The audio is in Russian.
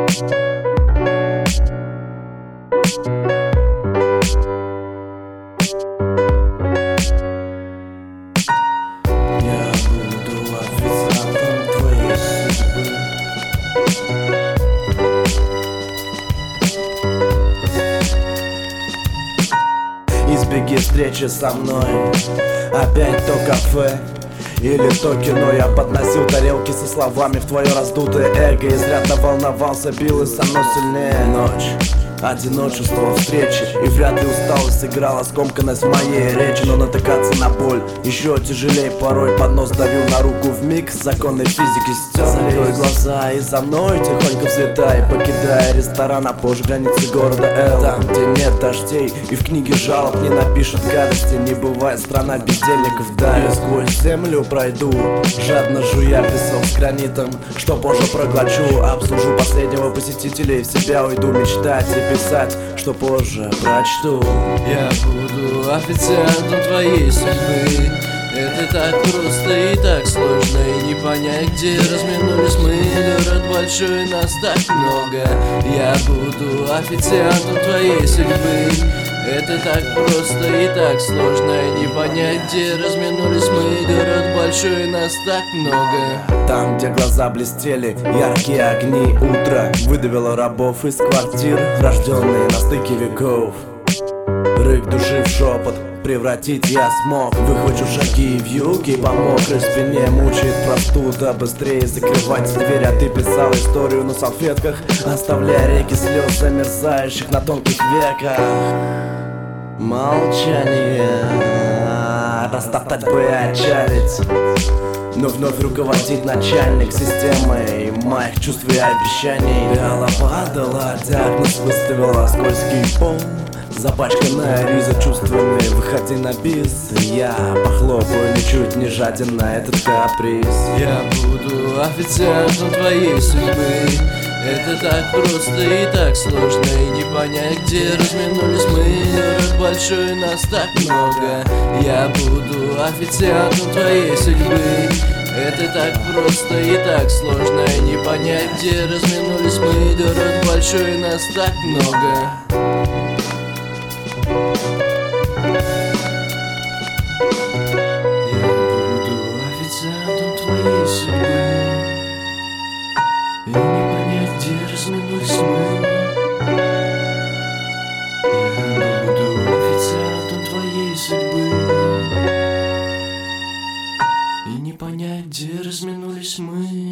Я буду официантом твоей судьбы. Избеги встречи со мной. Опять то кафе или то кино. Я подносил тарелки со словами в твое раздутое эго. Изрядно волновался, билась со мной сильнее ночь. Одиночество встречи, и вряд ли усталость сыграла скомканность в моей речи. Но натыкаться на боль еще тяжелее порой. Поднос давил на руку вмиг, законы физики стер. Закрой глаза и за мной тихонько взлетай, покидая ресторан, а позже границы города Л. Там, где нет дождей и в книге жалоб не напишут гадости. Не бывает страна бездельников вдали. Сквозь землю пройду, жадно жуя песок с гранитом, что позже проглочу. Обслужу последнего посетителя и в себя уйду мечтать и писать, что позже прочту. Я буду официантом твоей судьбы. Это так просто и так сложно, и не понять, где разминулись мы. Город большой, нас так много. Я буду официантом твоей судьбы. Это так просто и так сложно, и не понять, где разминулись мы. Город большой, нас так много. Там, где глаза блестели, яркие огни, утро выдавило рабов из квартир, рожденные на стыке веков. Рык души в шепот превратить я смог. Выхвачу шаги в юге, по мокрой спине мучает простуда. Быстрее закрывать дверь, а ты писал историю на салфетках, оставляя реки слез, замерзающих на тонких веках. Молчание растоптать бы и отчалить, но вновь руководит начальник системой моих чувств и обещаний. Вяло падала, диагноз выставила скользкий пол. Запачканная риза чувственной, выходи на бис. Я похлопаю, ничуть не жаден на этот каприз. Я буду официантом твоей судьбы. Это так просто и так сложно, и не понять, где разминулись мы. Город большой, нас так много. Я буду официантом твоей судьбы. Это так просто и так сложно, и не понять, где разминулись мы. Город большой, нас так много. Я буду официантом твоей судьбы. И не понять, где разминулись мы. Я буду официантом твоей судьбы. И не понять, где разминулись мы.